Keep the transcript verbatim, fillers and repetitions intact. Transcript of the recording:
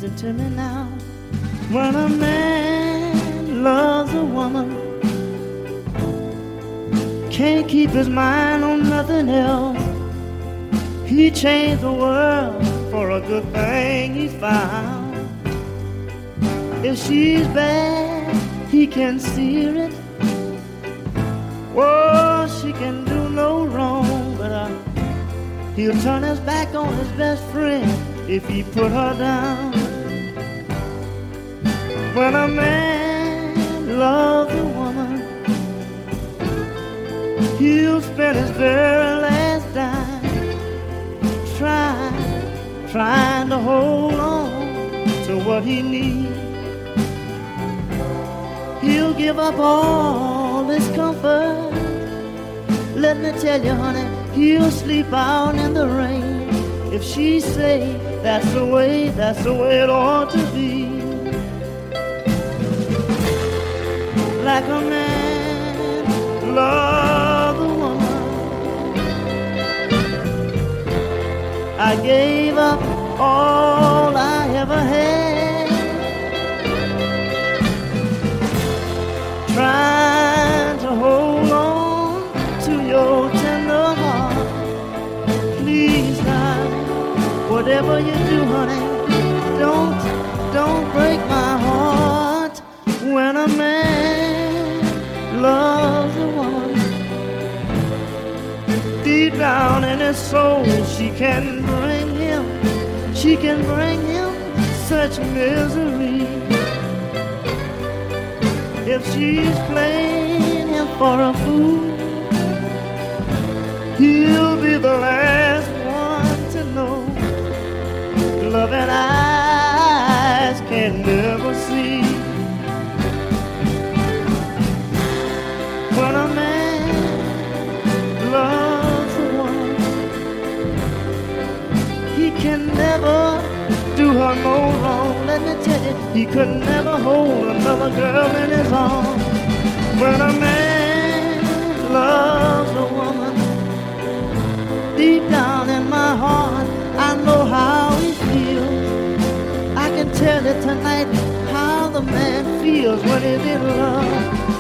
listen to me now. When a man loves a woman, can't keep his mind on nothing else. He changed the world for a good thing he found. If she's bad, he can steer it. Well, she can do no wrong, but uh, he'll turn his back on his best friend if he put her down. When a man loves a woman, he'll spend his very last dime trying, trying to hold on to what he needs. He'll give up all his comfort. Let me tell you, honey, he'll sleep out in the rain if she say that's the way, that's the way it ought to be. Like a man loves a woman, I gave up all I ever had, trying to hold on to your tender heart. Please, darling, whatever you do, honey, don't, don't break my heart. When a man loves a woman, deep down in his soul, she can bring him, she can bring him such misery. If she's playing him for a fool, he'll be the last one to know. Loving eyes can never see. When a man loves a woman, he can never do her no wrong. Let me tell you, he could never hold another girl in his arms. When a man loves a woman, deep down in my heart, I know how he feels. I can tell you tonight how the man feels when he's in love.